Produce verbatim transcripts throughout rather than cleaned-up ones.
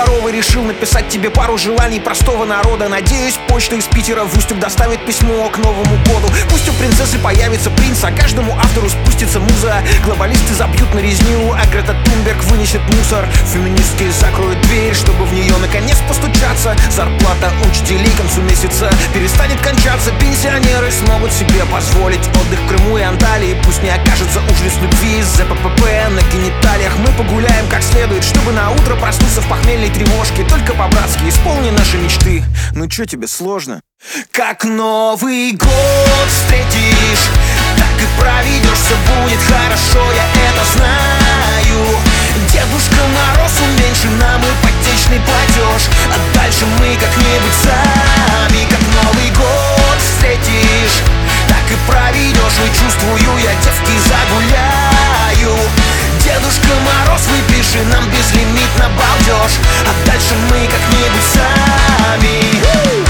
здоровый, решил написать тебе пару желаний простого народа. Надеюсь, почта из Питера в Устюг доставит письмо к Новому году. Пусть у принцессы появится принц, а каждому автору спустится муза. Глобалисты забьют на резню, а Грета Тунберг вынесет мусор. Феминистки закроют дверь, чтобы в нее наконец постучаться. Зарплата учителей к концу месяца перестанет кончаться. Пенсионеры смогут себе позволить отдых в Крыму и Анталии. Пусть не окажется ужас любви из-за ППП на гениталиях. Мы погуляем как следует, чтобы на утро проснуться в похмельной тревожке. Только по-братски исполни наши мечты. Ну чё тебе сложно? Как Новый год встретишь, так и проведешь, все будет хорошо, я это знаю. Дедушка Мороз уменьши нам ипотечный платеж, а дальше мы как-нибудь сами. Как Новый год встретишь, так и проведешь, и чувствую, я девки загуляю. Дедушка Мороз, выпиши нам безлимитно балдеж, а дальше мы как-нибудь сами.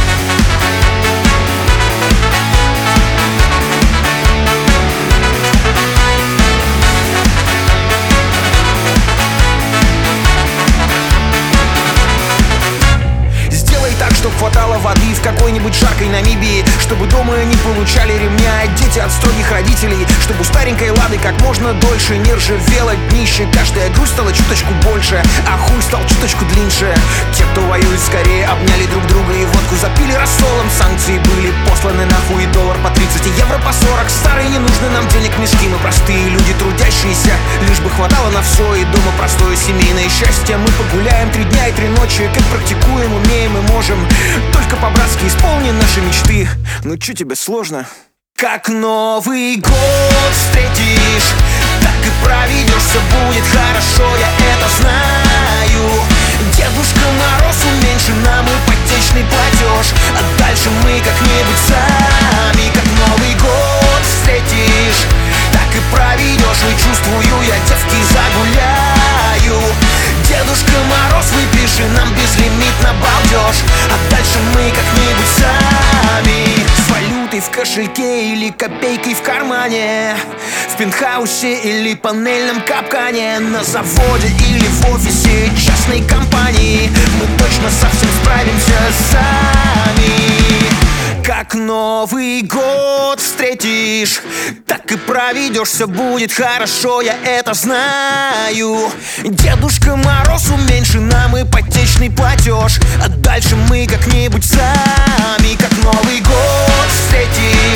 Чтоб хватало воды в какой-нибудь жаркой Намибии, чтобы дома не получали ремня дети от строгих родителей, чтобы у старенькой Лады как можно дольше не ржавело днище. Каждая грусть стала чуточку больше, а хуй стал чуточку длиннее. Те, кто воюет, скорее обняли друг друга и водку запили рассолом. Санкции были посланы нахуй, и доллар по тридцать, и евро по сорок. Старые, не нужны нам денег мешки, мы простые люди трудящиеся, лишь бы хватало на все, и дома простое семейное счастье. Мы погуляем три дня и три ночи, как практикуем, умеем и можем. Только по-братски исполни наши мечты. Ну чё тебе сложно? Как Новый год встретишь, так и проведешь, все будет хорошо, я это знаю. Дедушка Мороз уменьши нам ипотечный платеж, а дальше мы как-нибудь сами. Как Новый год встретишь, так и проведешь, и чувствую, я девки загуляю. Дедушка Мороз, выпиши нам безлимитно балдеж, а дальше мы как-нибудь сами. С валютой в кошельке или копейкой в кармане, в пентхаусе или панельном капкане, на заводе или в офисе частной компании, мы точно совсем справимся сами. Как Новый год встретишь, так и проведешь, все будет хорошо, я это знаю. Дедушка Мороз уменьши нам ипотечный платеж, а дальше мы как-нибудь сами. Как Новый год встретишь,